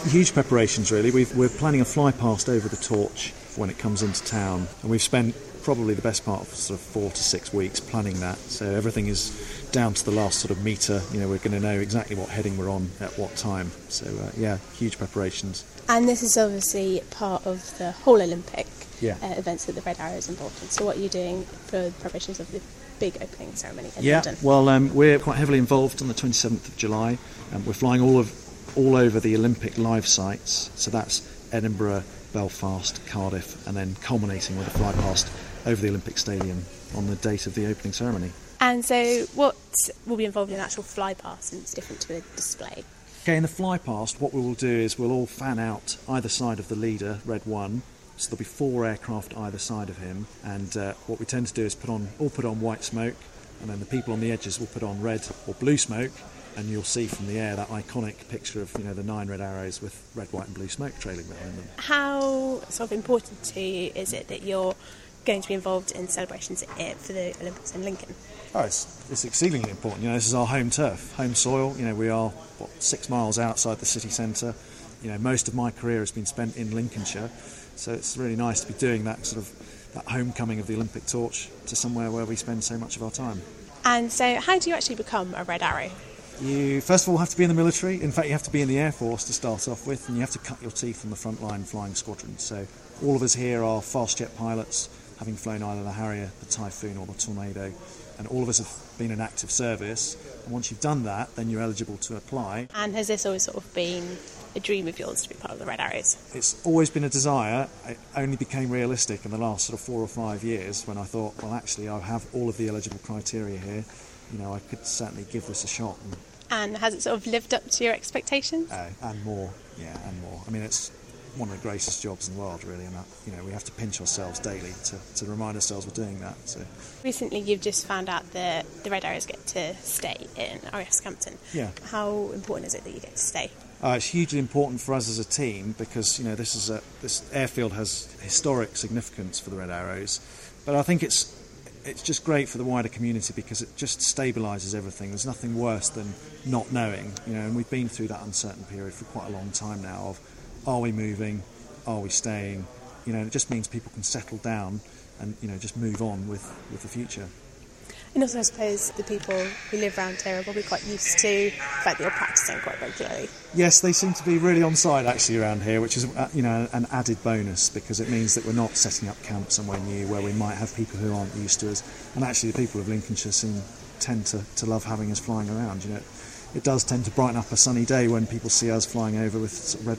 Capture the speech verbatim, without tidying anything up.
Huge preparations, really. We've, we're planning a fly past over the torch when it comes into town, and we've spent probably the best part of sort of four to six weeks planning that. So everything is down to the last sort of metre. You know, we're going to know exactly what heading we're on at what time. So uh, yeah, huge preparations. And this is obviously part of the whole Olympic yeah. uh, events that the Red Arrow is involved in. So what are you doing for the preparations of the big opening ceremony in yeah, London? Well, um, we're quite heavily involved on the twenty-seventh of July. Um, we're flying all of all over the Olympic live sites. So that's Edinburgh, Belfast, Cardiff, and then culminating with a fly past over the Olympic Stadium on the date of the opening ceremony. And so what will be involved in an actual fly past, and it's different to a display? Okay, in the fly past, what we will do is we'll all fan out either side of the leader, Red One. So there'll be four aircraft either side of him, and uh, what we tend to do is put on all put on white smoke, and then the people on the edges will put on red or blue smoke, and you'll see from the air that iconic picture of, you know, the nine red arrows with red, white and blue smoke trailing behind them. How sort of important to you is it that you're going to be involved in celebrations for the Olympics in Lincoln? Oh, it's, it's exceedingly important. You know, this is our home turf, home soil. You know, we are what, six miles outside the city centre. You know, most of my career has been spent in Lincolnshire, so it's really nice to be doing that sort of that homecoming of the Olympic torch to somewhere where we spend so much of our time. And so, how do you actually become a Red Arrow? You first of all have to be in the military. In fact, you have to be in the Air Force to start off with, and you have to cut your teeth on the front line flying squadron. So all of us here are fast jet pilots, having flown either the Harrier, the Typhoon or the Tornado, and all of us have been in active service. And once you've done that, then you're eligible to apply. And has this always sort of been a dream of yours to be part of the Red Arrows? It's always been a desire. It only became realistic in the last sort of four or five years when I thought, well, actually, I have all of the eligible criteria here. You know, I could certainly give this a shot. And, and has it sort of lived up to your expectations? Uh, and more, yeah, and more. I mean, it's one of the greatest jobs in the world, really, and that, you know, we have to pinch ourselves daily to, to remind ourselves we're doing that. So recently, you've just found out that the Red Arrows get to stay in R A F Scampton. Yeah. How important is it that you get to stay? Uh, it's hugely important for us as a team because, you know, this is a this airfield has historic significance for the Red Arrows, but I think it's it's just great for the wider community because it just stabilises everything. There's nothing worse than not knowing, you know, and we've been through that uncertain period for quite a long time now of, are we moving, are we staying, you know, it just means people can settle down and, you know, just move on with, with the future. And also I suppose the people who live around here are probably quite used to the fact that you're practising quite regularly. Yes, they seem to be really on side actually around here, which is, uh, you know, an added bonus because it means that we're not setting up camp somewhere new where we might have people who aren't used to us. And actually the people of Lincolnshire seem tend to, to love having us flying around, you know. It does tend to brighten up a sunny day when people see us flying over with sort of red,